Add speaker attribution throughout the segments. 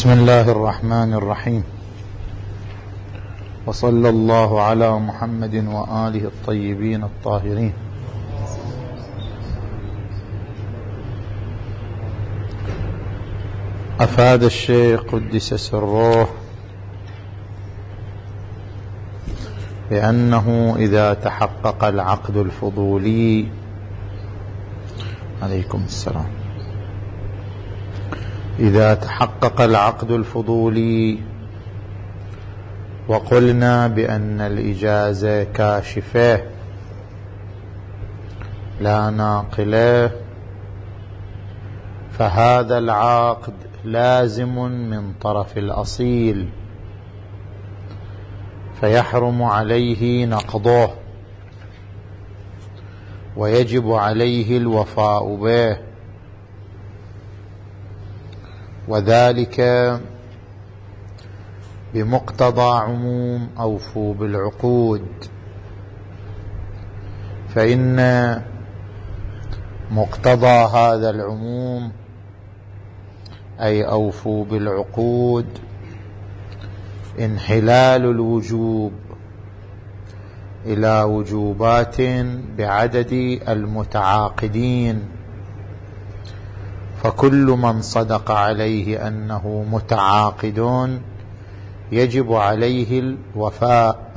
Speaker 1: بسم الله الرحمن الرحيم، وصلى الله على محمد وآله الطيبين الطاهرين. أفاد الشيخ قدس سره بأنه إذا تحقق العقد الفضولي عليكم السلام إذا تحقق العقد الفضولي وقلنا بأن الإجازة كاشفة لا ناقلة، فهذا العقد لازم من طرف الأصيل، فيحرم عليه نقضه ويجب عليه الوفاء به، وذلك بمقتضى عموم أوفوا بالعقود. فإن مقتضى هذا العموم أي أوفوا بالعقود انحلال الوجوب إلى وجوبات بعدد المتعاقدين، فكل من صدق عليه أنه متعاقد يجب عليه الوفاء.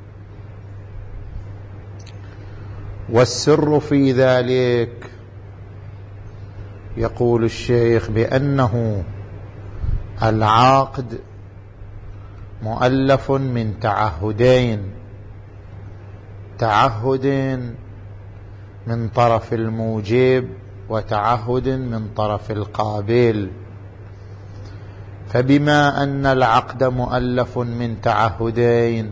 Speaker 1: والسر في ذلك يقول الشيخ بأنه العقد مؤلف من تعهدين، تعهد من طرف الموجب وتعهد من طرف القابل. فبما أن العقد مؤلف من تعهدين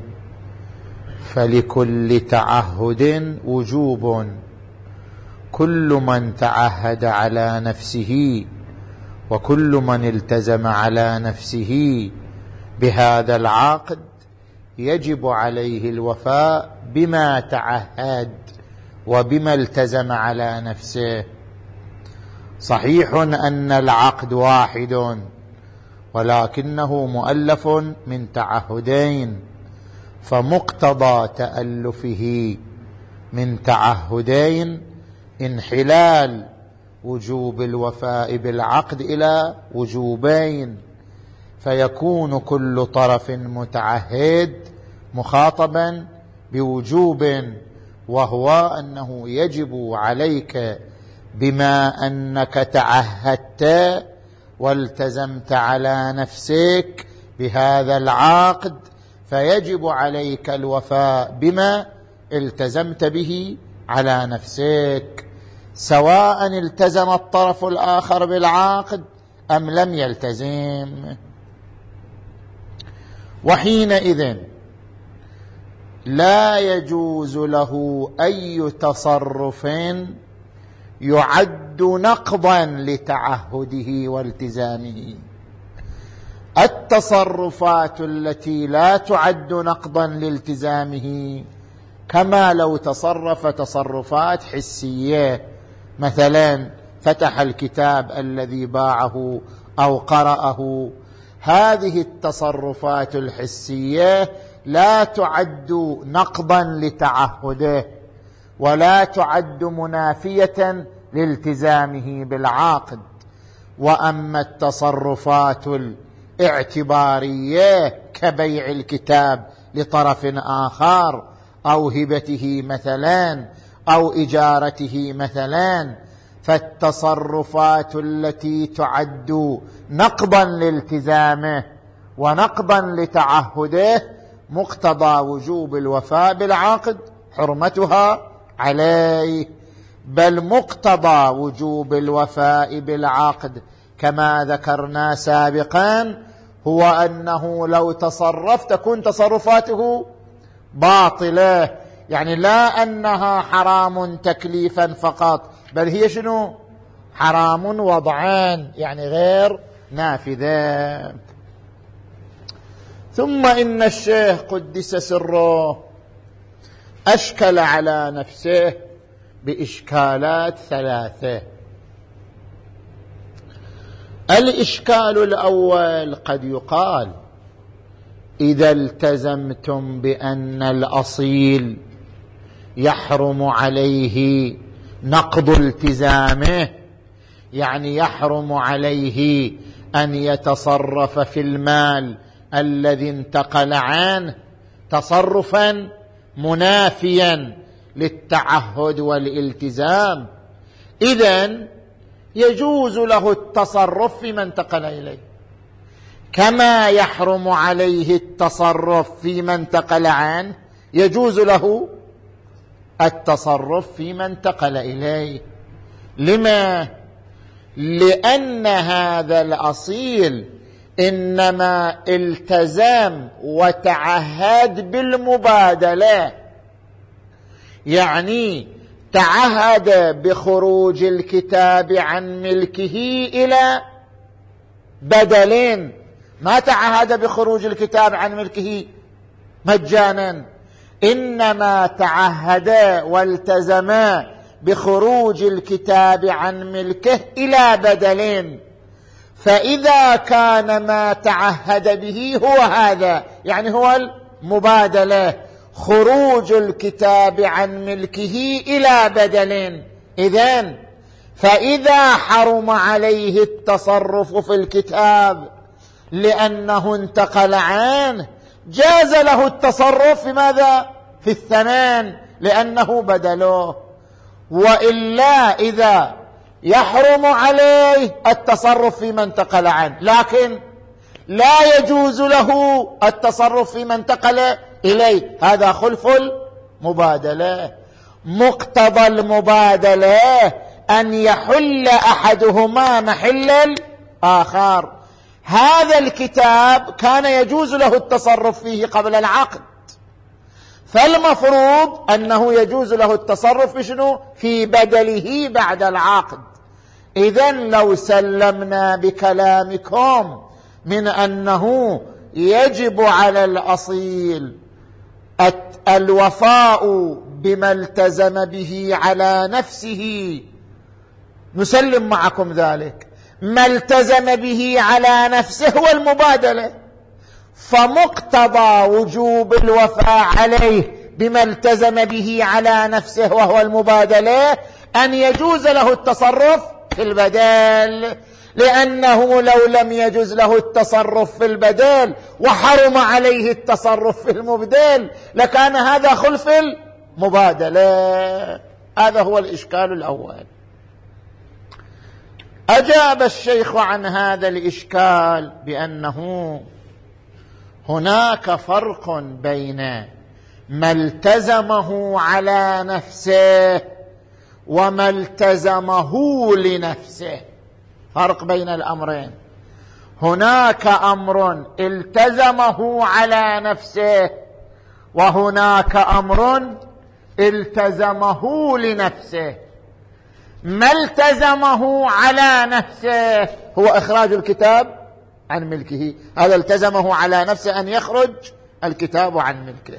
Speaker 1: فلكل تعهد وجوب، كل من تعهد على نفسه وكل من التزم على نفسه بهذا العقد يجب عليه الوفاء بما تعهد وبما التزم على نفسه. صحيح أن العقد واحد ولكنه مؤلف من تعهدين، فمقتضى تألفه من تعهدين انحلال وجوب الوفاء بالعقد إلى وجوبين، فيكون كل طرف متعهد مخاطبا بوجوب، وهو أنه يجب عليك بما أنك تعهدت والتزمت على نفسك بهذا العقد، فيجب عليك الوفاء بما التزمت به على نفسك، سواء التزم الطرف الآخر بالعقد أم لم يلتزم. وحينئذ لا يجوز له أي تصرف يعد نقضا لتعهده والتزامه. التصرفات التي لا تعد نقضا لالتزامه كما لو تصرف تصرفات حسية، مثلا فتح الكتاب الذي باعه أو قرأه، هذه التصرفات الحسية لا تعد نقضا لتعهده ولا تعد منافية لالتزامه بالعقد. وأما التصرفات الاعتبارية كبيع الكتاب لطرف آخر أو هبته مثلا أو إجارته مثلا، فالتصرفات التي تعد نقضا لالتزامه ونقضا لتعهده مقتضى وجوب الوفاء بالعقد حرمتها عليه، بل مقتضى وجوب الوفاء بالعقد كما ذكرنا سابقا هو أنه لو تصرف تكون تصرفاته باطلة، يعني لا أنها حرام تكليفا فقط، بل هي شنو؟ حرام وضعان، يعني غير نافذة. ثم إن الشيخ قدس سره أشكل على نفسه بإشكالات ثلاثة.
Speaker 2: الإشكال الأول: قد يقال إذا التزمتم بأن الأصيل يحرم عليه نقض التزامه، يعني يحرم عليه أن يتصرف في المال الذي انتقل عنه تصرفا منافيا للتعهد والالتزام، إذن يجوز له التصرف فيما انتقل إليه، كما يحرم عليه التصرف فيما انتقل عنه يجوز له التصرف فيما انتقل إليه. لما؟ لأن هذا الأصيل إنما التزم وتعهد بالمبادلة، يعني تعهد بخروج الكتاب عن ملكه إلى بدل، ما تعهد بخروج الكتاب عن ملكه مجانا، إنما تعهد والتزم بخروج الكتاب عن ملكه إلى بدل. فإذا كان ما تعهد به هو هذا، يعني هو المبادلة، خروج الكتاب عن ملكه إلى بدل، إذن فإذا حرم عليه التصرف في الكتاب لأنه انتقل عنه جاز له التصرف في ماذا؟ في الثمن، لأنه بدله. وإلا إذا يحرم عليه التصرف فيما انتقل عنه لكن لا يجوز له التصرف فيما انتقل إليه، هذا خلف المبادلة. مقتضى المبادلة أن يحل أحدهما محل الآخر. هذا الكتاب كان يجوز له التصرف فيه قبل العقد، فالمفروض أنه يجوز له التصرف في شنو؟ في بدله بعد العقد. إذن لو سلمنا بكلامكم من أنه يجب على الأصيل الوفاء بما التزم به على نفسه، نسلم معكم ذلك. ما التزم به على نفسه هو المبادلة، فمقتضى وجوب الوفاء عليه بما التزم به على نفسه وهو المبادلة أن يجوز له التصرف في البدل، لأنه لو لم يجوز له التصرف في البدل وحرم عليه التصرف في المبدل لكان هذا خلف المبادلة. هذا هو الإشكال الأول. أجاب الشيخ عن هذا الإشكال بأنه هناك فرق بين ما التزمه على نفسه وما التزمه لنفسه، فرق بين الأمرين. هناك أمر التزمه على نفسه وهناك أمر التزمه لنفسه. ما التزمه على نفسه هو إخراج الكتاب عن ملكه، هذا التزمه على نفسه أن يخرج الكتاب عن ملكه.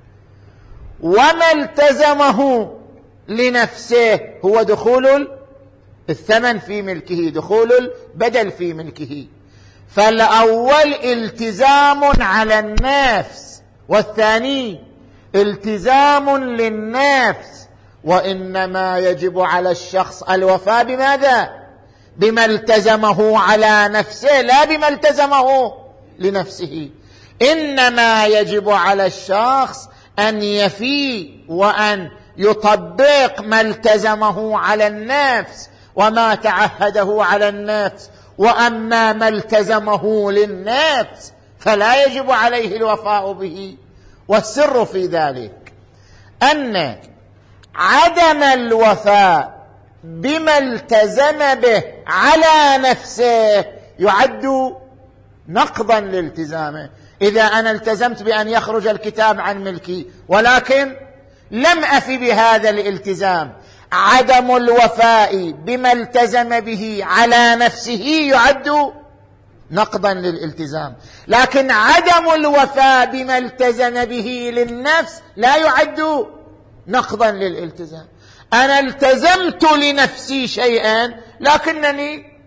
Speaker 2: وما التزمه لنفسه هو دخول الثمن في ملكه، دخول البدل في ملكه. فالأول التزام على النفس والثاني التزام للنفس، وإنما يجب على الشخص الوفاء بماذا؟ بما التزمه على نفسه لا بما التزمه لنفسه. إنما يجب على الشخص أن يفي وأن يطبق ما التزمه على النفس وما تعهده على النفس، وأما ما التزمه للنفس فلا يجب عليه الوفاء به. والسر في ذلك أن عدم الوفاء بما التزم به على نفسه يعد نقضا لالتزامه. إذا أنا التزمت بأن يخرج الكتاب عن ملكي ولكن لم أفي بهذا الالتزام، عدم الوفاء بما التزم به على نفسه يعد نقضا للالتزام، لكن عدم الوفاء بما التزم به للنفس لا يعد نقضا للالتزام. أنا التزمت لنفسي شيئا لكنني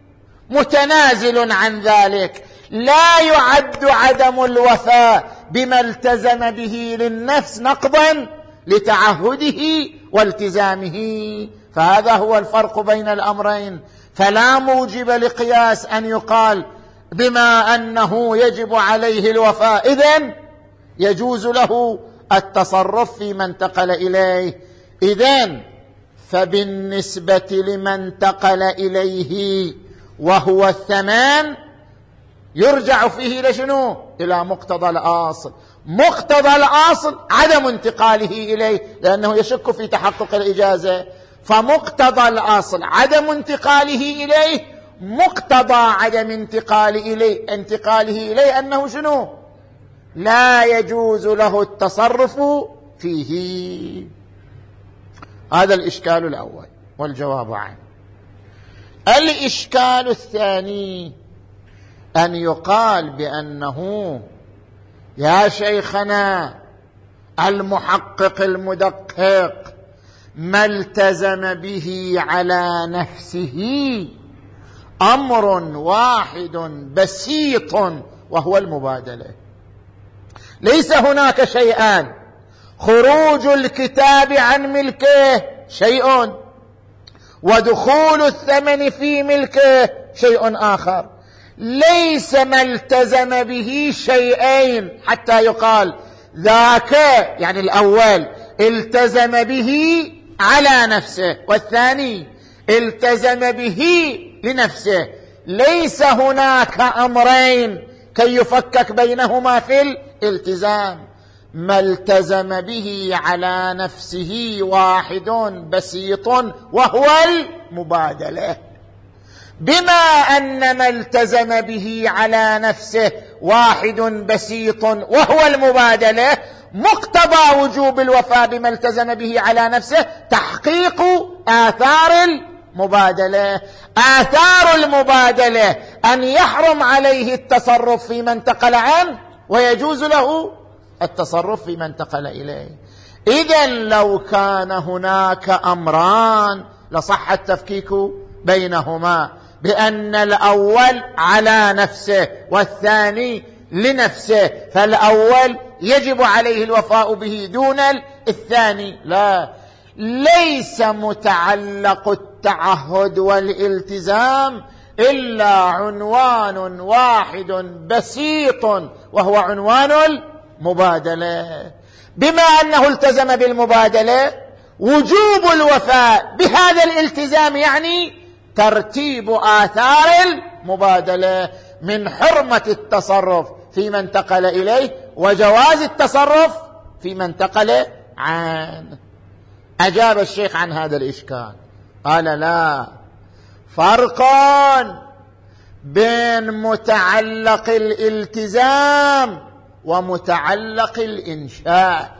Speaker 2: متنازل عن ذلك، لا يعد عدم الوفاء بما التزم به للنفس نقضا لتعهده والتزامه. فهذا هو الفرق بين الأمرين. فلا موجب لقياس أن يقال بما أنه يجب عليه الوفاء إذن يجوز له التصرف فيما انتقل إليه. إذن فبالنسبة لمن انتقل إليه وهو الثمان يرجع فيه لشنو؟ إلى مقتضى الأصل. مقتضى الأصل عدم انتقاله إليه، لأنه يشك في تحقق الإجازة، فمقتضى الأصل عدم انتقاله إليه. مقتضى عدم انتقاله إليه أنه شنو؟ لا يجوز له التصرف فيه. هذا الإشكال الأول والجواب عنه. الإشكال الثاني أن يقال بأنه يا شيخنا المحقق المدقق ما التزم به على نفسه أمر واحد بسيط وهو المبادلة. ليس هناك شيئان، خروج الكتاب عن ملكه شيء، ودخول الثمن في ملكه شيء آخر. ليس ما التزم به شيئين حتى يقال ذاك، يعني الأول التزم به على نفسه والثاني التزم به لنفسه. ليس هناك أمرين كي يفكك بينهما في الالتزام. ما التزم به على نفسه واحد بسيط وهو المبادلة. بما أن ما التزم به على نفسه واحد بسيط وهو المبادلة، مقتضى وجوب الوفاء بما التزم به على نفسه تحقيق آثار المبادلة. آثار المبادلة أن يحرم عليه التصرف فيما انتقل عنه ويجوز له التصرف فيما انتقل إليه. إذن لو كان هناك أمران لصح التفكيك بينهما، بأن الأول على نفسه والثاني لنفسه، فالأول يجب عليه الوفاء به دون الثاني. لا، ليس متعلق التعهد والالتزام إلا عنوان واحد بسيط وهو عنوان المبادلة. بما أنه التزم بالمبادلة وجوب الوفاء بهذا الالتزام يعني ترتيب آثار المبادلة من حرمة التصرف فيما انتقل إليه وجواز التصرف فيما انتقل عنه. أجاب الشيخ عن هذا الإشكال، قال لا فرق بين متعلق الالتزام ومتعلق الإنشاء.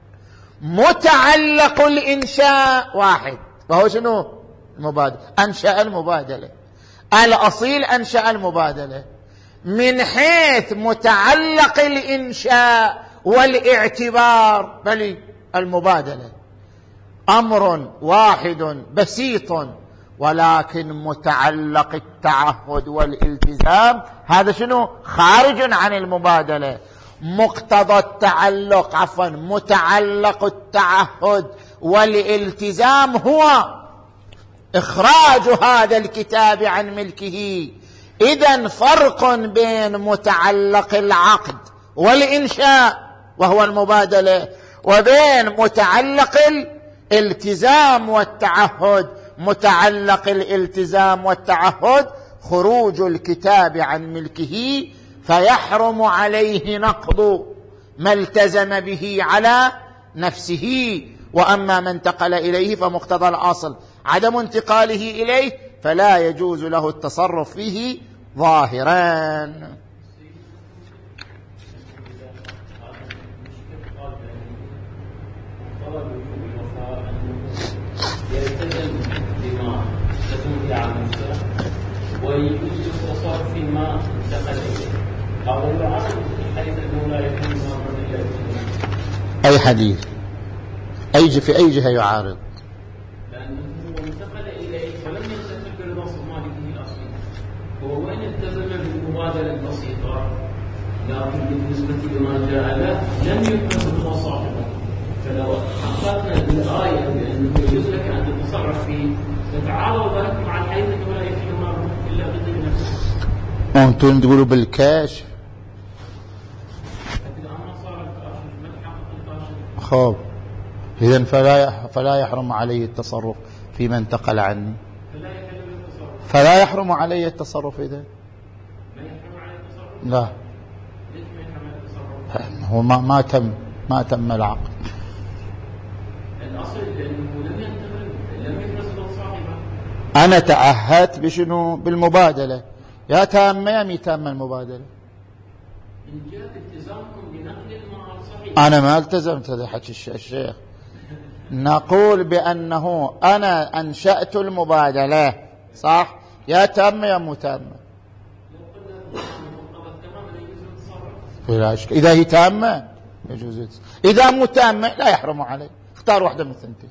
Speaker 2: متعلق الإنشاء واحد وهو شنو؟ المبادلة. أنشأ المبادلة، الأصيل أنشأ المبادلة. من حيث متعلق الإنشاء والاعتبار بل المبادلة أمر واحد بسيط، ولكن متعلق التعهد والالتزام هذا شنو؟ خارج عن المبادلة. مقتضى التعلق متعلق التعهد والالتزام هو إخراج هذا الكتاب عن ملكه. إذن فرق بين متعلق العقد والإنشاء وهو المبادلة وبين متعلق الالتزام والتعهد. متعلق الالتزام والتعهد خروج الكتاب عن ملكه فيحرم عليه نقض ما التزم به على نفسه، وأما من انتقل إليه فمقتضى الأصل عدم انتقاله إليه فلا يجوز له التصرف فيه ظاهرا.
Speaker 3: يلتزم بما تزم على نفسه ويجوز التصرف فيما انتقل إليه. هذا يعارض حديث أنه لا يكون ضامنا إلى
Speaker 1: أي حديث؟ في أي جهة يعارض؟
Speaker 3: لأنه انتقل إليه فلم ينتقل بالنص المالكي الأصلي، هو المبادلة البسيطة، لكن بالنسبة لما جاء له لم يكن هو صاحبه. فلو حققنا بالآية بأنه يجوز لك أن تتصرف فيه تتعارض ذلك مع الحديث أنه لا يكفي المرء إلا بطيب نفسه.
Speaker 2: أنتم تقولوا بالكشف. خب إذن فلا يحرم عليه التصرف فيما انتقل عني. فلا يحرم عليه التصرف إذن. لا، هو ما تم العقد. أنا تعهدت بشنو؟ بالمبادلة. يا تامة يا مي تامة المبادلة. أنا ما التزمت. هذا حكي الشيخ. نقول بأنه أنا أنشأت المبادلة، صح؟ يا تامة يا مو تامة. إذا هي تامة يجوز، إذا مو تامة لا يحرم عليه. اختار واحدة من الثنتين.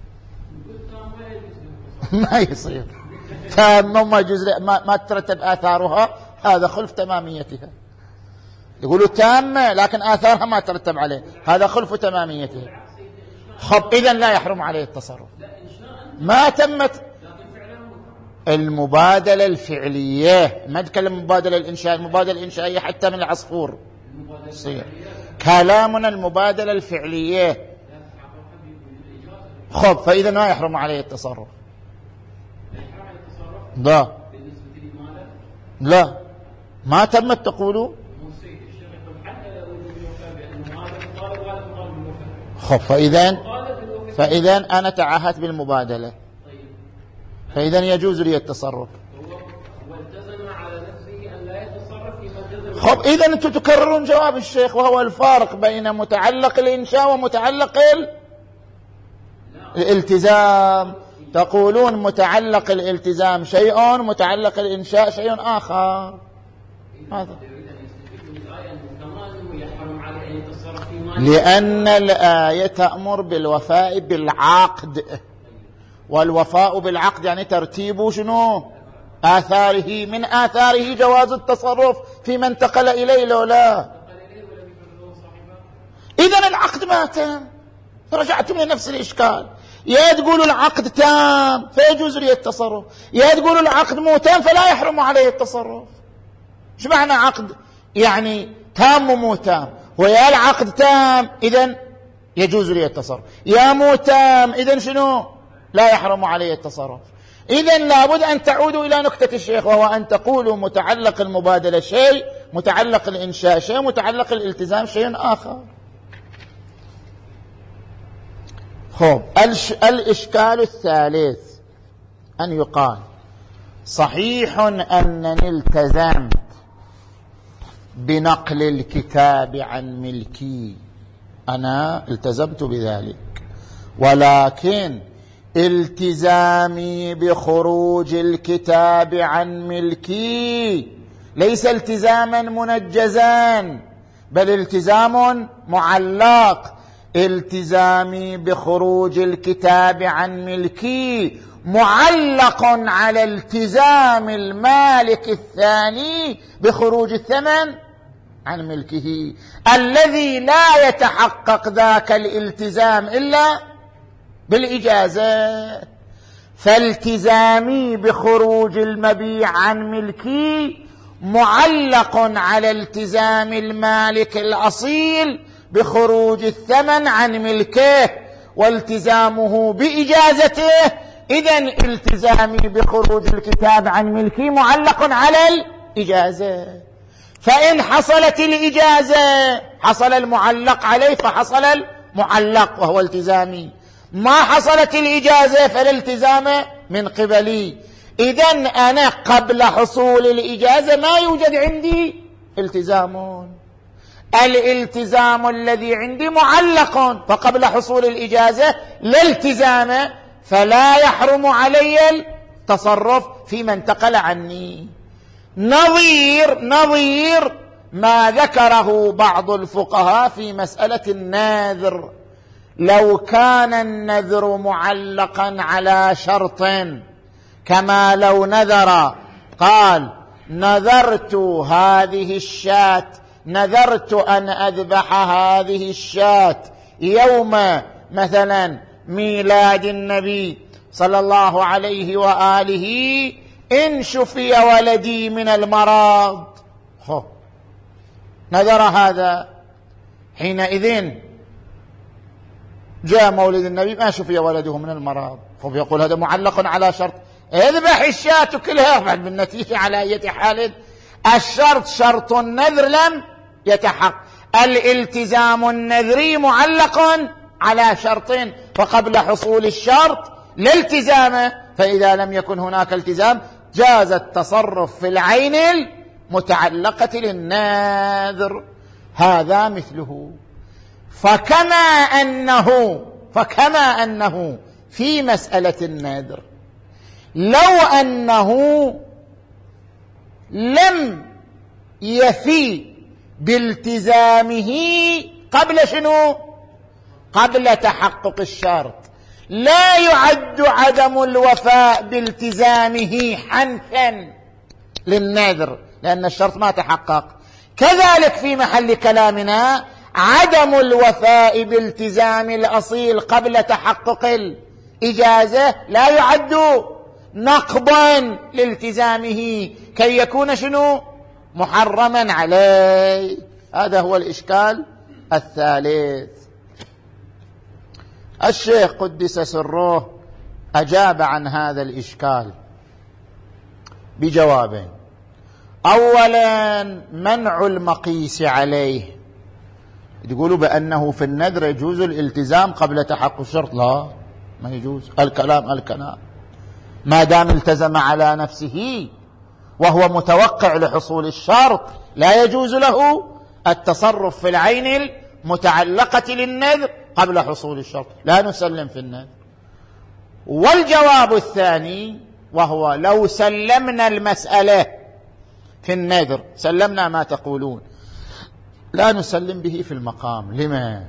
Speaker 2: ما يصير تامة وما يجوز ما ترتب آثارها، هذا خلف تماميتها. يقولوا تامة لكن آثارها ما ترتب عليه، هذا خلف تماميتها. خب إذن لا يحرم عليه التصرف. ما تمت المبادلة الفعلية، ما نتكلم المبادلة الإنشائية. المبادلة الإنشائية حتى من العصفور يصير. كلامنا المبادلة الفعلية. خب فإذا ما يحرم عليه التصرف. لا ما تمت تقولوا. خب فإذا أنا تعهدت بالمبادلة، فإذا يجوز لي التصرف. خب إذا أنتم تكررون جواب الشيخ، وهو الفارق بين متعلق الإنشاء ومتعلق الالتزام. تقولون متعلق الالتزام شيء، متعلق الإنشاء شيء آخر. هذا لأن الآية تأمر بالوفاء بالعقد، والوفاء بالعقد يعني ترتيب شنو؟ آثاره. من آثاره جواز التصرف فيما انتقل إليه لو لا. إذن العقد ما تم، رجعتم لنفس الإشكال. يا تقولوا العقد تام فيجوز لي التصرف، يا تقولوا العقد مو تام فلا يحرم عليه التصرف. شو معنى عقد؟ يعني تام ومو تام. ويا العقد تام إذن يجوز لي التصرف، يا مو تام إذن شنو؟ لا يحرم عليه التصرف. إذن لابد أن تعودوا إلى نكتة الشيخ، وهو أن تقولوا متعلق المبادلة شيء، متعلق الإنشاء شيء، متعلق الالتزام شيء آخر. خب الإشكال الثالث أن يقال صحيح أنني التزمت بنقل الكتاب عن ملكي، أنا التزمت بذلك، ولكن التزامي بخروج الكتاب عن ملكي ليس التزاما منجزا، بل التزام معلق. التزامي بخروج الكتاب عن ملكي معلق على التزام المالك الثاني بخروج الثمن عن ملكه، الذي لا يتحقق ذاك الالتزام إلا بالإجازة. فالتزامي بخروج المبيع عن ملكي معلق على التزام المالك الأصيل بخروج الثمن عن ملكه والتزامه بإجازته. إذن التزامي بخروج الكتاب عن ملكي معلق على الإجازة، فإن حصلت الإجازة حصل المعلق عليه، فحصل المعلق وهو التزامي. ما حصلت الإجازة فالالتزام من قبلي. إذن أنا قبل حصول الإجازة ما يوجد عندي التزام. الالتزام الذي عندي معلق، فقبل حصول الإجازة لا التزام، فلا يحرم علي التصرف فيما انتقل عني. نظير ما ذكره بعض الفقهاء في مسألة النذر. لو كان النذر معلقا على شرط، كما لو نذر قال نذرت هذه الشاة، نذرت أن أذبح هذه الشاة يوم مثلا ميلاد النبي صلى الله عليه وآله، إن شفي ولدي من المرض. نذر هذا، حينئذ جاء مولد النبي ما شفي ولده من المرض، يقول هذا معلق على شرط، اذبح الشاة كلها. بعد بالنتيجة على أي حال الشرط شرط النذر لم يتحقق، الالتزام النذري معلق على شرط، فقبل حصول الشرط الالتزام، فإذا لم يكن هناك التزام جاز التصرف في العين المتعلقة للناذر. هذا مثله. فكما أنه في مسألة النذر لو أنه لم يفي بالتزامه قبل شنو؟ قبل تحقق الشرط، لا يعد عدم الوفاء بالتزامه حنثا للنذر لأن الشرط ما تحقق. كذلك في محل كلامنا عدم الوفاء بالتزام الأصيل قبل تحقق الإجازة لا يعد نقضا لالتزامه كي يكون شنو؟ محرما عليه. هذا هو الإشكال الثالث. الشيخ قدس سره أجاب عن هذا الإشكال بجوابين. أولا منع المقيس عليه، يقولوا بأنه في النذر يجوز الالتزام قبل تحقق الشرط، لا ما يجوز، الكلام ما دام التزم على نفسه وهو متوقع لحصول الشرط لا يجوز له التصرف في العين المتعلقة للنذر قبل حصول الشرط، لا نسلم في النذر. والجواب الثاني وهو لو سلمنا المسألة في النذر، سلمنا ما تقولون، لا نسلم به في المقام. لما؟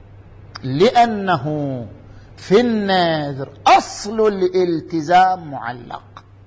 Speaker 2: لأنه في النذر أصل الالتزام معلق،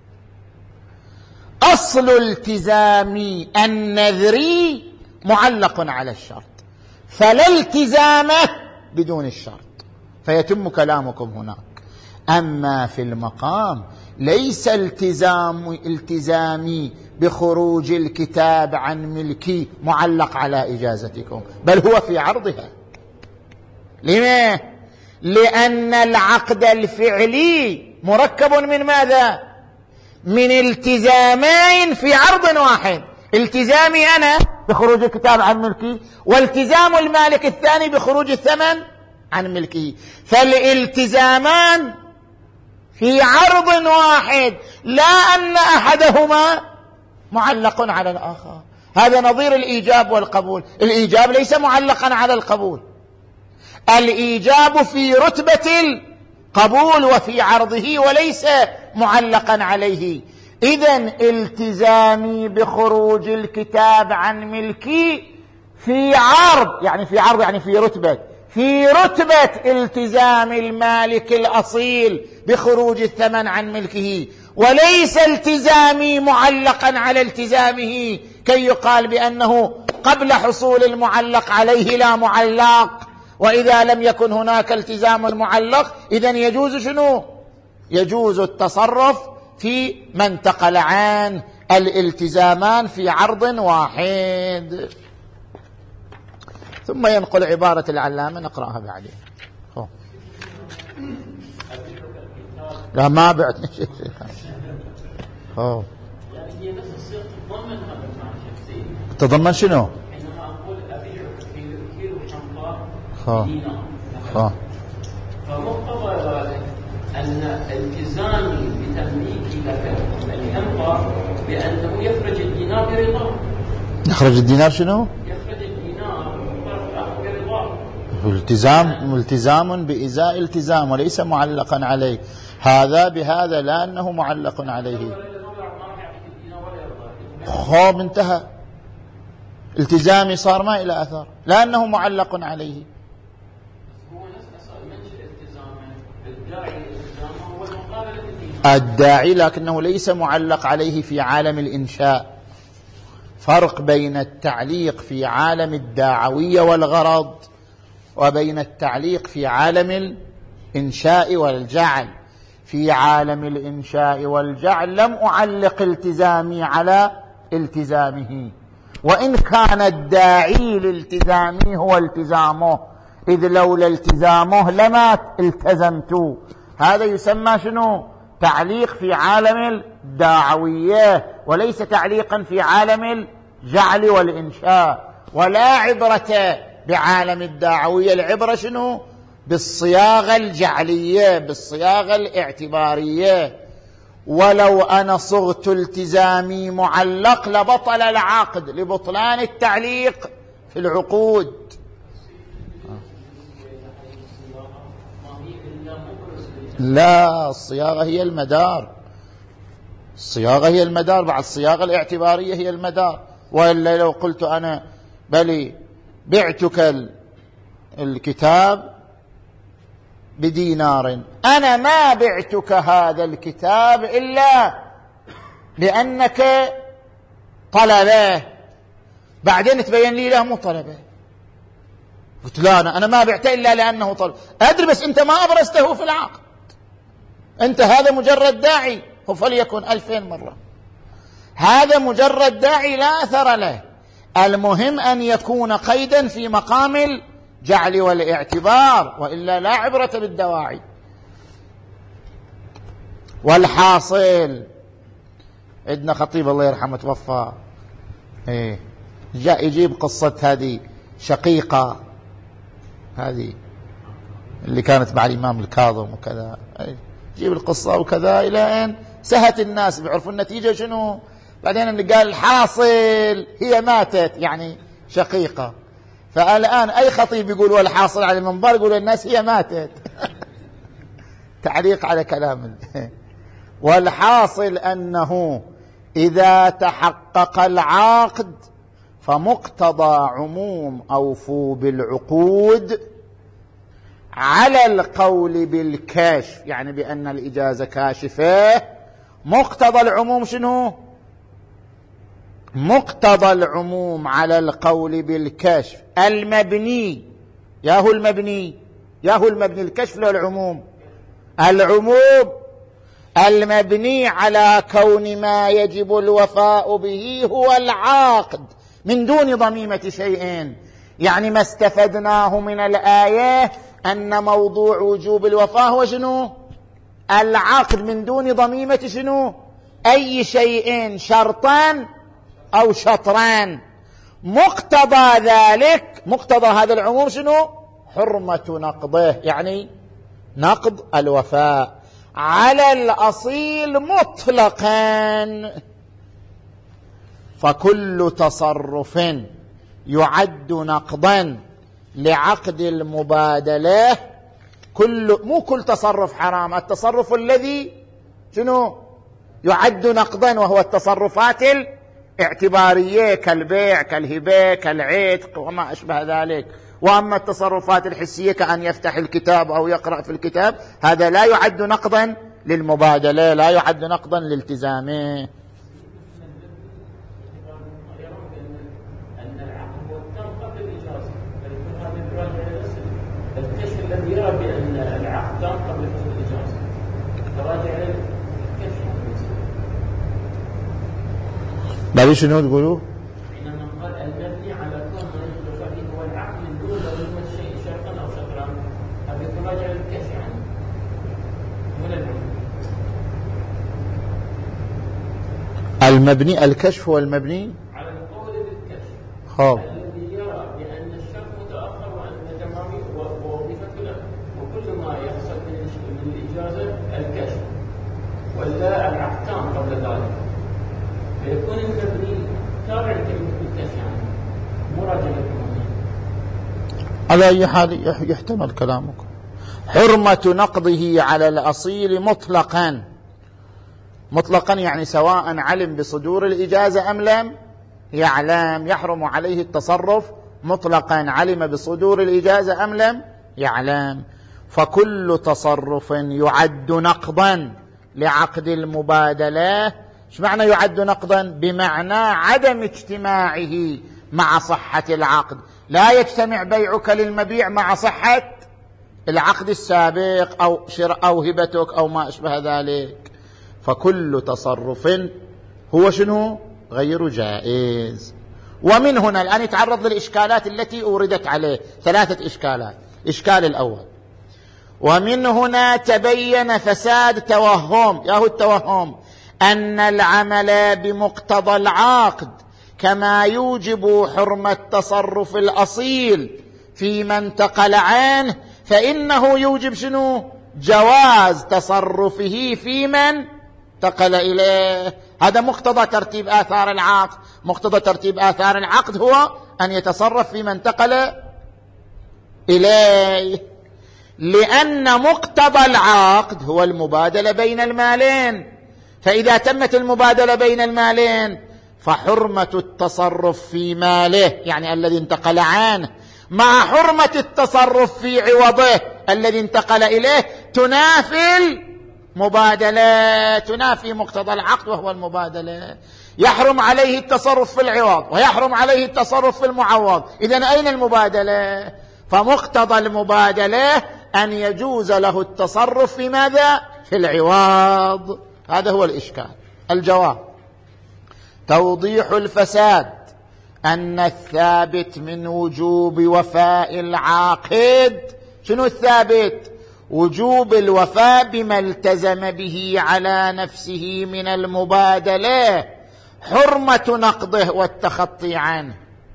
Speaker 2: أصل التزام النذري معلق على الشرط، فلا التزام بدون الشرط، فيتم كلامكم هناك. أما في المقام ليس التزامي بخروج الكتاب عن ملكي معلق على إجازتكم، بل هو في عرضها. لما؟ لأن العقد الفعلي مركب من ماذا؟ من التزامين في عرض واحد، التزامي أنا بخروج الكتاب عن ملكي، والتزام المالك الثاني بخروج الثمن عن ملكه، فالالتزامان في عرض واحد، لا أن أحدهما معلق على الآخر. هذا نظير الإيجاب والقبول. الإيجاب ليس معلقا على القبول، الإيجاب في رتبة القبول وفي عرضه وليس معلقا عليه. إذن التزامي بخروج الكتاب عن ملكي في عرض، يعني في رتبة التزام المالك الأصيل بخروج الثمن عن ملكه، وليس التزامي معلقا على التزامه كي يقال بأنه قبل حصول المعلق عليه لا معلق. وإذا لم يكن هناك التزام معلق إذن يجوز شنو؟ يجوز التصرف في ما انتقل عن الالتزامان في عرض واحد. ثم ينقل عبارة العلامة نقرأها بعدين. لا ما بعتني شيء.
Speaker 3: يعني نفس الصيغة تتضمن هذا المعنى الشخصي.
Speaker 2: تضمن شنو؟
Speaker 3: حينما أقول أبيعك كيلو شنطة بدينار، فمقتضى ذلك أن التزامي بتمليكي لك الشنطة بأنه يخرج الدينار برضاه.
Speaker 1: يخرج الدينار شنو؟
Speaker 3: يخرج الدينار برضاه.
Speaker 1: التزام بإزاء التزام وليس معلقا عليه. هذا بهذا لا أنه معلق عليه. خوب انتهى، التزامي صار ما إلى أثر، لا أنه معلق عليه. الداعي لكنه ليس معلق عليه في عالم الإنشاء، فرق بين التعليق في عالم الداعوية والغرض وبين التعليق في عالم الإنشاء والجعل. في عالم الإنشاء والجعل لم أعلق التزامي على التزامه، وإن كان الداعي لالتزامي هو التزامه، إذ لولا التزامه لما التزمت. هذا يسمى شنو؟ تعليق في عالم الداعوية، وليس تعليقا في عالم الجعل والإنشاء. ولا عبرة بعالم الداعوية، العبرة شنو؟ بالصياغة الجعلية، بالصياغة الاعتبارية. ولو أنا صغت التزامي معلق لبطل العقد لبطلان التعليق في العقود. لا، الصياغة هي المدار، الصياغة هي المدار، بعد الصياغة الاعتبارية هي المدار. وإلا لو قلت أنا بلي بعتك الكتاب بدينار، أنا ما بعتك هذا الكتاب إلا لأنك طلبه، بعدين تبين لي له مو طلبه، قلت لا أنا ما بعته إلا لأنه طلب، أدري بس أنت ما أبرزته في العقد، أنت هذا مجرد داعي، فليكن 2000 مرة، هذا مجرد داعي لا أثر له. المهم أن يكون قيدا في مقام الجعل والاعتبار، وإلا لا عبرة بالدواعي. والحاصل عندنا خطيب الله يرحمه توفى، جاء يجيب قصة هذه شقيقة، هذه اللي كانت مع الإمام الكاظم وكذا، جيب القصة وكذا إلى أن سهت الناس بيعرفوا النتيجة شنو. بعدين قال الحاصل هي ماتت، يعني شقيقة. فالآن أي خطيب يقول والحاصل على المنبر يقول الناس هي ماتت تعليق على كلام والحاصل أنه إذا تحقق العقد فمقتضى عموم أوفوا بالعقود على القول بالكشف، يعني بأن الإجازة كاشفة. مقتضى العموم شنو؟ مقتضى العموم على القول بالكشف المبني، ياهو المبني، ياهو المبني الكشف له العموم، العموم المبني على كون ما يجب الوفاء به هو العقد من دون ضميمة شيئين. يعني ما استفدناه من الآية أن موضوع وجوب الوفاء هو شنو؟ العقد من دون ضميمة شنو؟ أي شيئين، شرطان أو شطران. مقتضى ذلك، مقتضى هذا العموم شنو؟ حرمة نقضه، يعني نقض الوفاء على الأصيل مطلقا. فكل تصرف يعد نقضا لعقد المبادلة، مو كل تصرف حرام، التصرف الذي شنو يعد نقضا وهو التصرفات الاعتبارية كالبيع كالهبة كالعتق وما أشبه ذلك. وأما التصرفات الحسية كأن يفتح الكتاب أو يقرأ في الكتاب، هذا لا يعد نقضا للمبادلة، لا يعد نقضا لالتزامه.
Speaker 3: الذي يرى بأن العقد تم قبل فصل الإجازة تراجع الكشف.
Speaker 1: بعد شنو تقولوا؟
Speaker 3: حينما قال المبني على كون ما يجب فيه هو العقد من دون ضميمة شيء شرطا أو شطرا، هذا تراجع الكشف يعني من العقد.
Speaker 1: المبني الكشف هو المبني
Speaker 3: على القول بالكشف.
Speaker 1: خب.
Speaker 3: الذي يرى بأن الشرط متأخر وأن تمامي ووظيفة له وكل ما يحصل من الإجازة الكشف، ولا العقد تام قبل ذلك، فيكون المبني تابع لكلمة الكشف يعني مراجعة القانون.
Speaker 1: على أي حال يحتمل كلامك. حرمة نقضه على الأصيل مطلقا، مطلقا يعني سواء علم بصدور الإجازة أم لم يعلم، يحرم عليه التصرف مطلقا علم بصدور الإجازة أم لم يعلم. فكل تصرف يعد نقضا لعقد المبادلة
Speaker 2: ايش معنى يعد نقضا؟ بمعنى عدم اجتماعه مع صحة العقد، لا يجتمع بيعك للمبيع مع صحة العقد السابق أو شراء أو هبتك أو ما أشبه ذلك. فكل تصرف هو شنو؟ غير جائز. ومن هنا الآن يتعرض للإشكالات التي أوردت عليه، 3 إشكالات. إشكال الأول: ومن هنا تبين فساد توهم، ياهو التوهم أن العمل بمقتضى العقد كما يوجب حرمة تصرف الأصيل فيما انتقل عنه، فإنه يوجب شنو؟ جواز تصرفه في من انتقل إليه. هذا مقتضى ترتيب آثار العقد. مقتضى ترتيب آثار العقد هو أن يتصرف في من انتقل إليه، لأن مقتضى العقد هو المبادلة بين المالين. فإذا تمت المبادلة بين المالين فحرمة التصرف في ماله يعني الذي انتقل عنه مع حرمة التصرف في عوضه الذي انتقل إليه تنافي المبادلة، تنافي مقتضى العقد وهو المبادلة. يحرم عليه التصرف في العوض ويحرم عليه التصرف في المعوض، إذن أين المبادلة؟ فمقتضى المبادلة أن يجوز له التصرف في ماذا؟ في العوض. هذا هو الإشكال. الجواب: توضيح الفساد أن الثابت من وجوب وفاء العاقد، شنو الثابت؟ وجوب الوفاء بما التزم به على نفسه من المبادلة، حرمة نقضه والتخطي عنه،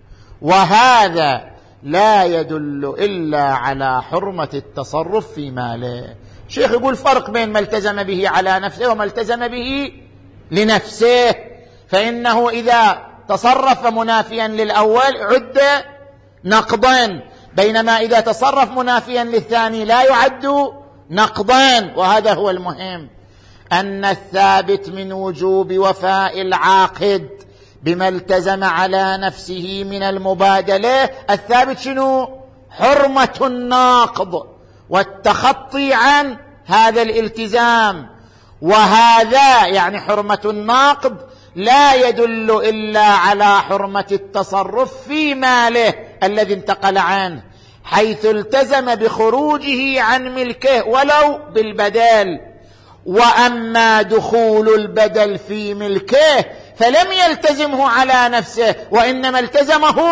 Speaker 2: وهذا لا يدل إلا على حرمة التصرف في ماله. شيخ يقول فرق بين ما التزم به على نفسه وما التزم به لنفسه، فإنه إذا تصرف منافيا للأول عد نقضا، بينما إذا تصرف منافيا للثاني لا يعد نقضا. وهذا هو المهم، أن الثابت من وجوب وفاء العاقد بما التزم على نفسه من المبادلة، الثابت شنو؟ حرمة الناقض والتخطي عن هذا الالتزام، وهذا يعني حرمة الناقض لا يدل إلا على حرمة التصرف في ماله الذي انتقل عنه، حيث التزم بخروجه عن ملكه ولو بالبدل. وأما دخول البدل في ملكه فلم يلتزمه على نفسه، وإنما التزمه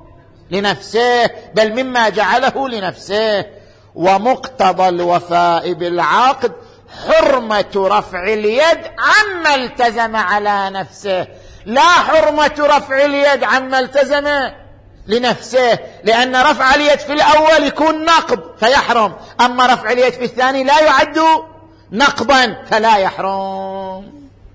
Speaker 2: لنفسه، بل مما جعله لنفسه. ومقتضى الوفاء بالعقد حرمة رفع اليد عما التزم على نفسه، لا حرمة رفع اليد عما التزم لنفسه، لأن رفع اليد في الأول يكون نقض فيحرم، أما رفع اليد في الثاني لا يعد نقضا فلا يحرم.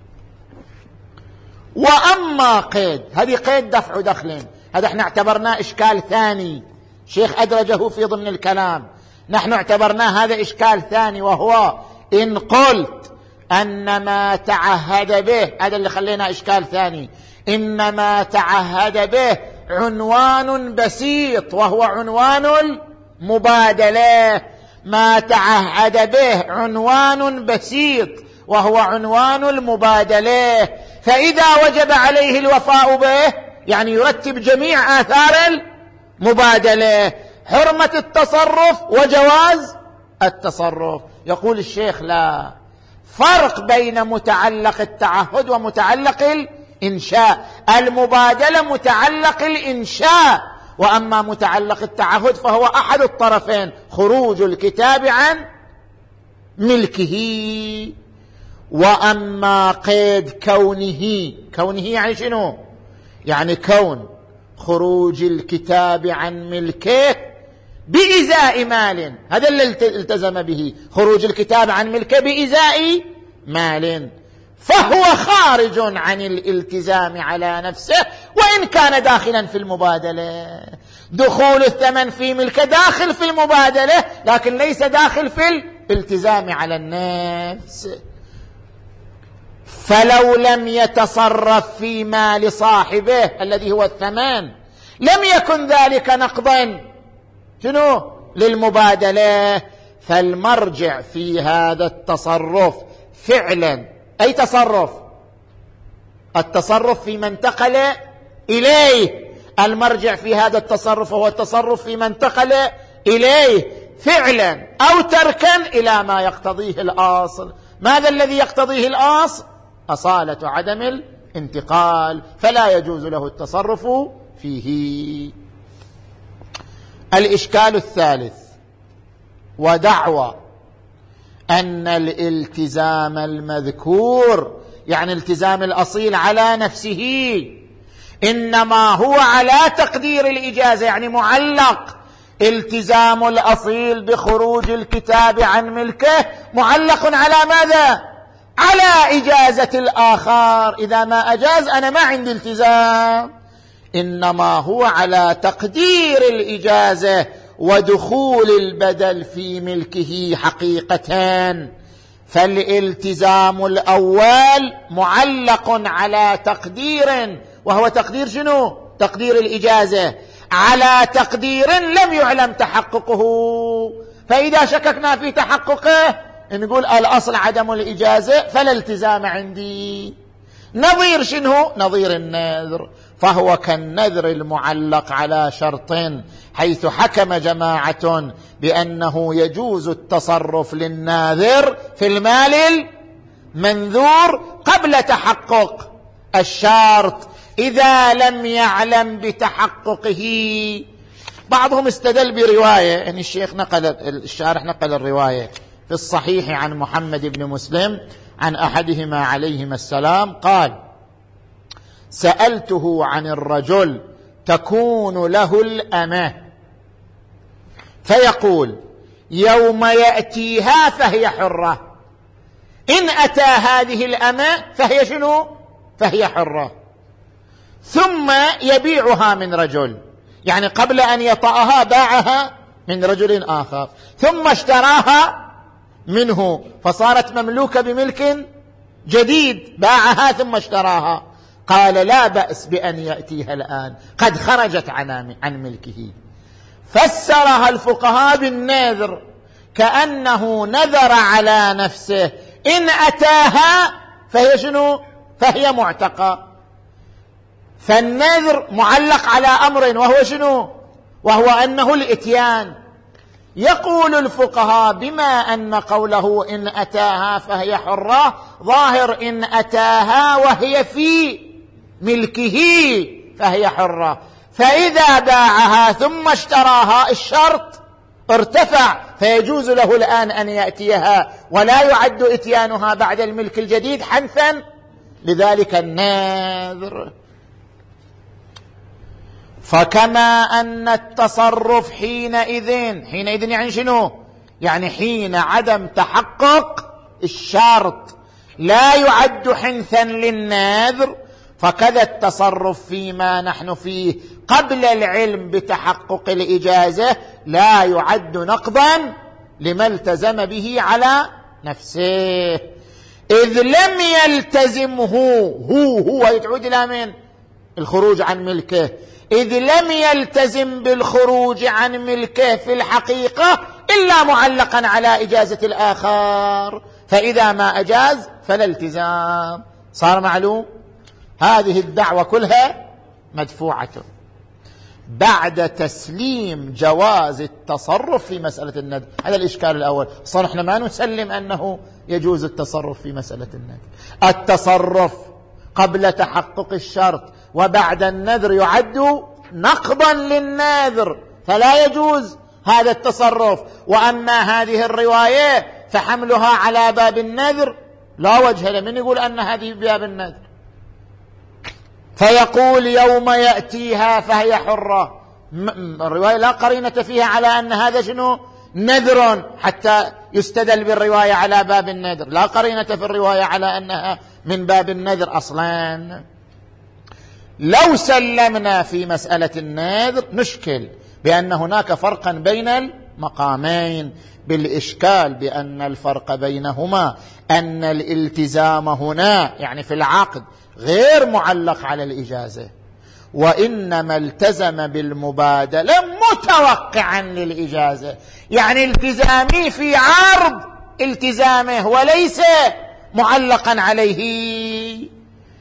Speaker 2: وأما قيد، هذه قيد دفع دخل، هذا احنا اعتبرناه إشكال ثاني، شيخ أدرجه في ضمن الكلام، نحن اعتبرناه هذا إشكال ثاني، وهو إن قلت أن ما تعهد به، هذا اللي خلينا إشكال ثاني، إنما تعهد به عنوان بسيط وهو عنوان المبادلة، ما تعهد به عنوان بسيط وهو عنوان المبادلة، فإذا وجب عليه الوفاء به يعني يرتب جميع آثار المبادلة، حرمة التصرف وجواز التصرف. يقول الشيخ لا فرق بين متعلق التعهد ومتعلق الإنشاء، المبادلة متعلق الإنشاء، وأما متعلق التعهد فهو أحد الطرفين، خروج الكتاب عن ملكه. وأما قيد كونه يعني شنو؟ يعني كون خروج الكتاب عن ملكه بإزاء مال، هذا اللي التزم به، خروج الكتاب عن ملكه بإزاء مال، فهو خارج عن الالتزام على نفسه وإن كان داخلا في المبادلة. دخول الثمن في ملكه داخل في المبادلة لكن ليس داخل في الالتزام على النفس. فلو لم يتصرف في مال صاحبه الذي هو الثمن لم يكن ذلك نقضا شنو؟ للمبادلة. فالمرجع في هذا التصرف فعلا أي تصرف؟ التصرف فيما انتقل إليه. المرجع في هذا التصرف هو التصرف فيما انتقل إليه فعلا أو تركا إلى ما يقتضيه الأصل. ماذا الذي يقتضيه الأصل؟ أصالة عدم الانتقال، فلا يجوز له التصرف فيه. الإشكال الثالث ودعوى أن الالتزام المذكور، يعني التزام الأصيل على نفسه، إنما هو على تقدير الإجازة، يعني معلق. التزام الأصيل بخروج الكتاب عن ملكه معلق على ماذا؟ على إجازة الآخر. إذا ما أجاز أنا ما عندي التزام، إنما هو على تقدير الإجازة ودخول البدل في ملكه حقيقة. فالالتزام الأول معلق على تقدير، وهو تقدير شنو؟ تقدير الإجازة، على تقدير لم يعلم تحققه. فإذا شككنا في تحققه نقول الأصل عدم الإجازة فلا التزام عندي. نظير شنو؟ نظير النذر، فهو كالنذر المعلق على شرط، حيث حكم جماعة بأنه يجوز التصرف للناذر في المال المنذور قبل تحقق الشرط إذا لم يعلم بتحققه. بعضهم استدل برواية، يعني الشارح نقل الرواية في الصحيح عن محمد بن مسلم عن أحدهما عليهما السلام قال: سألته عن الرجل تكون له الأمة فيقول يوم يأتيها فهي حرة، إن أتى هذه الأمة فهي شنو؟ فهي حرة، ثم يبيعها من رجل، يعني قبل أن يطأها باعها من رجل آخر، ثم اشتراها منه فصارت مملوكة بملك جديد، باعها ثم اشتراها. قال: لا بأس بأن يأتيها الآن، قد خرجت عن ملكه. فسرها الفقهاء بالنذر، كأنه نذر على نفسه إن أتاها فهي شنو؟ فهي معتقة. فالنذر معلق على أمر وهو شنو؟ وهو أنه الإتيان. يقول الفقهاء بما أن قوله إن أتاها فهي حرة ظاهر إن أتاها وهي في ملكه فهي حرة، فإذا باعها ثم اشتراها الشرط ارتفع، فيجوز له الآن أن يأتيها ولا يعد إتيانها بعد الملك الجديد حنثا لذلك النذر. فكما أن التصرف حينئذ يعني شنو؟ يعني حين عدم تحقق الشرط لا يعد حنثا للنذر، فكذا التصرف فيما نحن فيه قبل العلم بتحقق الإجازة لا يعد نقضا لما التزم به على نفسه، إذ لم يلتزمه هو يتعود إلى من؟ الخروج عن ملكه، إذ لم يلتزم بالخروج عن ملكه في الحقيقة إلا معلقا على إجازة الآخر، فإذا ما أجاز فلا التزام. صار معلوم؟ هذه الدعوة كلها مدفوعة بعد تسليم جواز التصرف في مسألة الندب. هذا الإشكال الأول. صار احنا ما نسلم أنه يجوز التصرف في مسألة الندب. التصرف قبل تحقق الشرط وبعد النذر يعد نقضا للنذر، فلا يجوز هذا التصرف. وأما هذه الرواية فحملها على باب النذر لا وجه له. من يقول أن هذه باب النذر؟ فيقول يوم يأتيها فهي حرة، الرواية لا قرينة فيها على أن هذا شنو؟ نذر، حتى يستدل بالرواية على باب النذر. لا قرينة في الرواية على أنها من باب النذر أصلا. لو سلمنا في مسألة النذر نشكل بأن هناك فرقا بين المقامين، بالإشكال بأن الفرق بينهما أن الالتزام هنا يعني في العقد غير معلق على الإجازة، وإنما التزم بالمبادلة متوقعا للإجازة، يعني التزامي في عرض التزامه وليس معلقا عليه.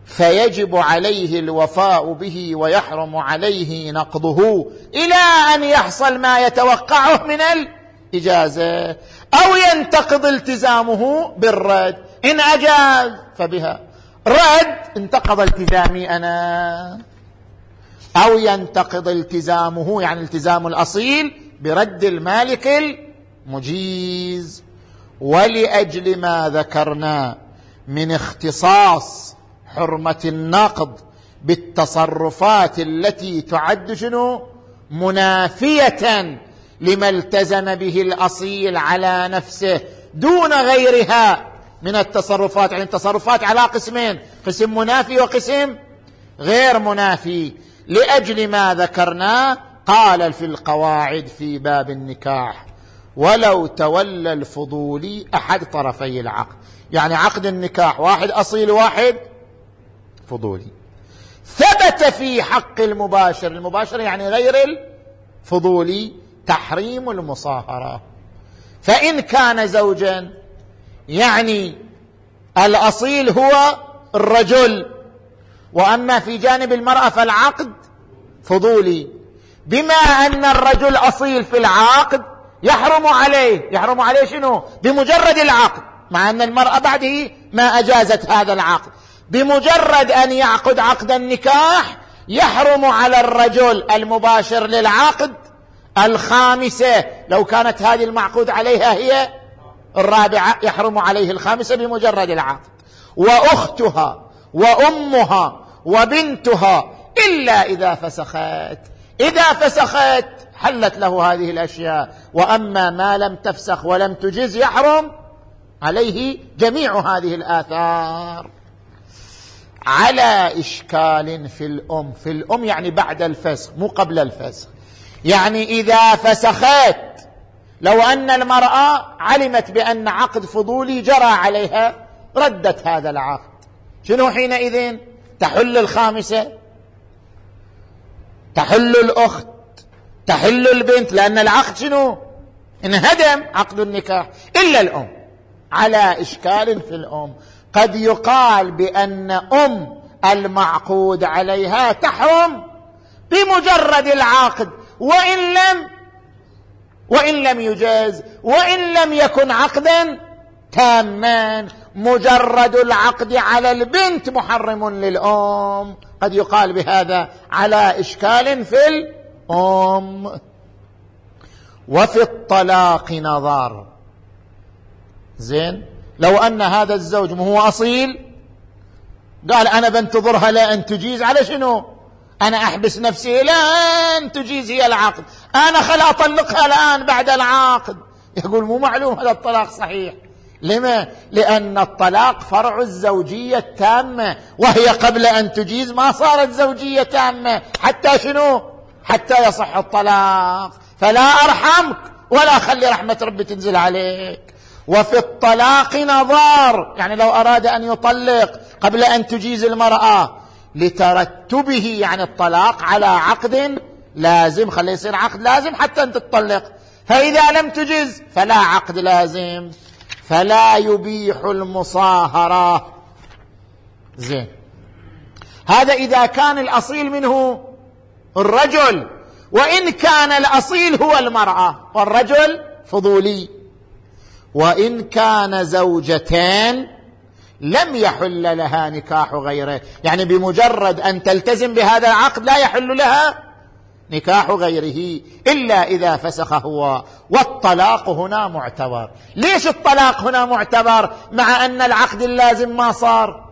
Speaker 2: فيجب عليه الوفاء به ويحرم عليه نقضه إلى أن يحصل ما يتوقعه من الإجازة، أو ينتقض التزامه بالرد. إن أجاز فبها، رد انتقض التزامي أنا، أو ينتقض التزامه يعني التزام الأصيل برد المالك المجيز. ولأجل ما ذكرنا من اختصاص حرمة النقض بالتصرفات التي تعد شنو منافية لما التزم به الأصيل على نفسه دون غيرها من التصرفات، يعني التصرفات على قسمين، قسم منافي وقسم غير منافي. لأجل ما ذكرنا قال في القواعد في باب النكاح: ولو تولى الفضولي أحد طرفي العقد، يعني عقد النكاح واحد أصيل واحد فضولي، ثبت في حق المباشر، المباشر يعني غير الفضولي، تحريم المصاهرة. فإن كان زوجا يعني الأصيل هو الرجل، وأما في جانب المرأة فالعقد فضولي، بما أن الرجل أصيل في العقد يحرم عليه شنو؟ بمجرد العقد، مع أن المرأة بعده ما أجازت هذا العقد، بمجرد أن يعقد عقد النكاح يحرم على الرجل المباشر للعقد الخامسة، لو كانت هذه المعقود عليها هي الرابعة يحرم عليه الخامسة بمجرد العقد، وأختها وأمها وبنتها، إلا إذا فسخت. إذا فسخت حلت له هذه الأشياء، وأما ما لم تفسخ ولم تجز يحرم عليه جميع هذه الآثار. على إشكال في الأم، في الأم يعني بعد الفسخ مو قبل الفسخ، يعني إذا فسخت، لو أن المرأة علمت بأن عقد فضولي جرى عليها ردت هذا العقد، شنو حينئذ؟ تحل الخامسة، تحل الأخت، تحل البنت، لأن العقد شنو؟ انهدم عقد النكاح، إلا الأم. على إشكال في الأم، قد يقال بأن أم المعقود عليها تحرم بمجرد العقد وإن لم يجاز، وإن لم يكن عقدا تاما، مجرد العقد على البنت محرم للأم. قد يقال بهذا على إشكال في الأم. وفي الطلاق نظر، زين، لو أن هذا الزوج هو أصيل قال أنا بنتظرها لأن تجيز، على شنو؟ أنا أحبس نفسي لأن تجيز هي العقد، أنا خلا أطلقها الآن بعد العقد. يقول مو معلوم هذا الطلاق صحيح. لما؟ لأن الطلاق فرع الزوجية التامة، وهي قبل أن تجيز ما صارت زوجية تامة، حتى شنو؟ حتى يصح الطلاق. فلا أرحمك ولا خلي رحمة ربي تنزل عليك. وفي الطلاق نظار، يعني لو أراد أن يطلق قبل أن تجيز المرأة لترتبه، يعني الطلاق على عقد لازم، خليه يصير عقد لازم حتى أن تطلق، فإذا لم تجز فلا عقد لازم، فلا يبيح المصاهرة. زين، هذا إذا كان الأصيل منه الرجل، وإن كان الأصيل هو المرأة والرجل فضولي. وإن كان زوجتان لم يحل لها نكاح غيره، يعني بمجرد أن تلتزم بهذا العقد لا يحل لها نكاح غيره إلا إذا فسخ هو. والطلاق هنا معتبر. ليش الطلاق هنا معتبر مع أن العقد اللازم ما صار؟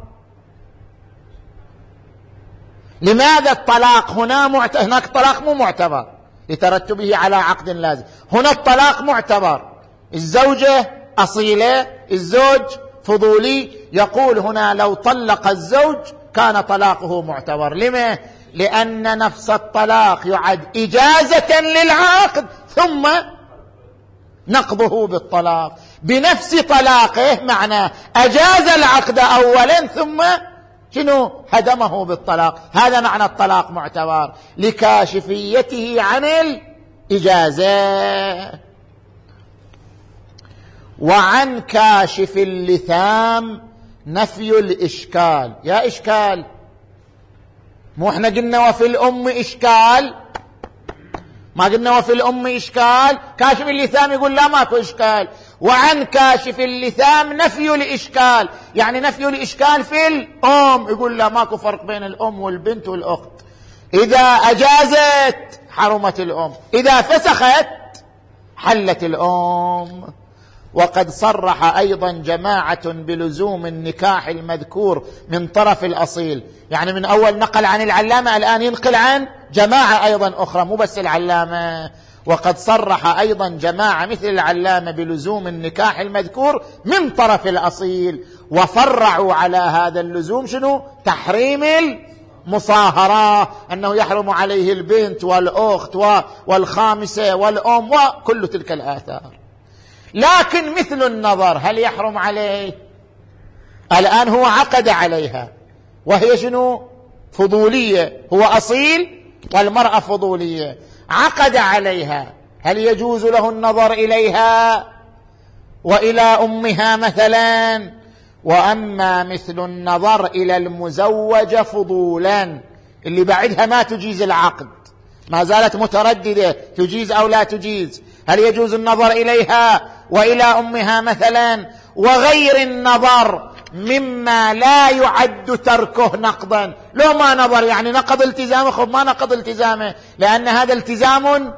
Speaker 2: لماذا الطلاق هنا معتبر؟ هناك طلاق مو معتبر لترتبه على عقد لازم، هنا الطلاق معتبر. الزوجة أصيلة، الزوج فضولي. يقول هنا لو طلق الزوج كان طلاقه معتبر. لما؟ لأن نفس الطلاق يعد إجازة للعقد ثم نقضه بالطلاق، بنفس طلاقه، معناه أجاز العقد أولا ثم شنو؟ هدمه بالطلاق. هذا معنى الطلاق معتبر لكاشفيته عن الإجازة. وعن كاشف اللثام نفي الإشكال. يا إشكال، مو احنا قلنا وفي الأم إشكال؟ ما قلنا وفي الأم إشكال؟ كاشف اللثام يقول لا ماكو إشكال، وعن كاشف اللثام نفي الإشكال، يعني نفي الإشكال في الأم، يقول لا ماكو فرق بين الأم والبنت والأخت. إذا أجازت حرمت الأم، إذا فسخت حلت الأم. وقد صرح أيضا جماعة بلزوم النكاح المذكور من طرف الأصيل، يعني من أول نقل عن العلامة الآن ينقل عن جماعة أيضا أخرى، مو بس العلامة. وقد صرح أيضا جماعة مثل العلامة بلزوم النكاح المذكور من طرف الأصيل، وفرعوا على هذا اللزوم شنو؟ تحريم المصاهرة، أنه يحرم عليه البنت والأخت والخامسة والأم وكل تلك الآثار. لكن مثل النظر هل يحرم عليه؟ الآن هو عقد عليها وهي شنو؟ فضولية، هو أصيل والمرأة فضولية، عقد عليها، هل يجوز له النظر إليها وإلى أمها مثلا؟ وأما مثل النظر إلى المزوجة فضولا اللي بعدها ما تجيز العقد، ما زالت مترددة تجيز أو لا تجيز، هل يجوز النظر إليها وإلى أمها مثلا؟ وغير النظر مما لا يعد تركه نقضا، لو ما نظر يعني نقض التزامه، خب ما نقض التزامه، لأن هذا التزام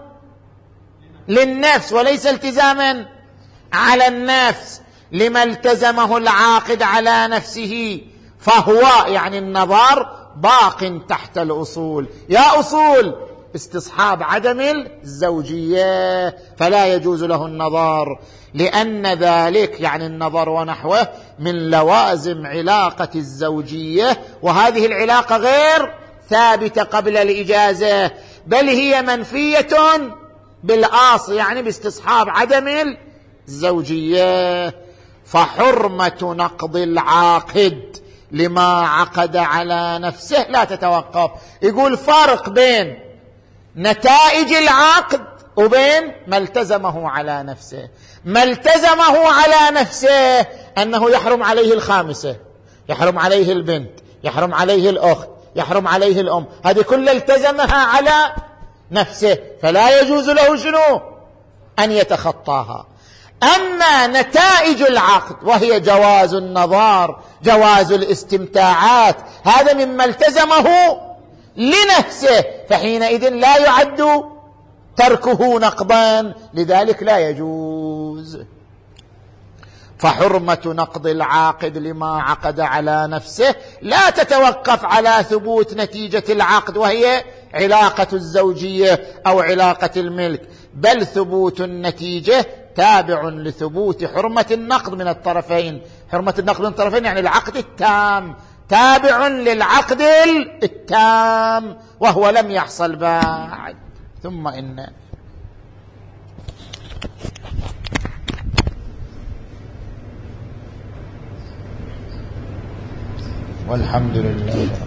Speaker 2: للنفس وليس التزاما على النفس، لما التزمه العاقد على نفسه، فهو يعني النظر باق تحت الأصول. يا أصول استصحاب عدم الزوجية، فلا يجوز له النظر، لأن ذلك يعني النظر ونحوه من لوازم علاقة الزوجية، وهذه العلاقة غير ثابتة قبل الإجازة، بل هي منفية بالآصل، يعني باستصحاب عدم الزوجية. فحرمة نقض العاقد لما عقد على نفسه لا تتوقف. يقول فرق بين نتائج العقد وبين ما التزمه على نفسه. ما التزمه على نفسه أنه يحرم عليه الخامسة، يحرم عليه البنت، يحرم عليه الأخت، يحرم عليه الأم، هذه كلها التزمها على نفسه، فلا يجوز له شنو؟ أن يتخطاها. أما نتائج العقد وهي جواز النظر، جواز الاستمتاعات، هذا مما التزمه لنفسه، فحينئذ لا يعد تركه نقضا، لذلك لا يجوز. فحرمة نقض العاقد لما عقد على نفسه لا تتوقف على ثبوت نتيجة العقد وهي علاقة الزوجية أو علاقة الملك، بل ثبوت النتيجة تابع لثبوت حرمة النقض من الطرفين. حرمة النقض من الطرفين يعني العقد التام تابع للعقد التام، وهو لم يحصل بعد. ثم إن والحمد لله.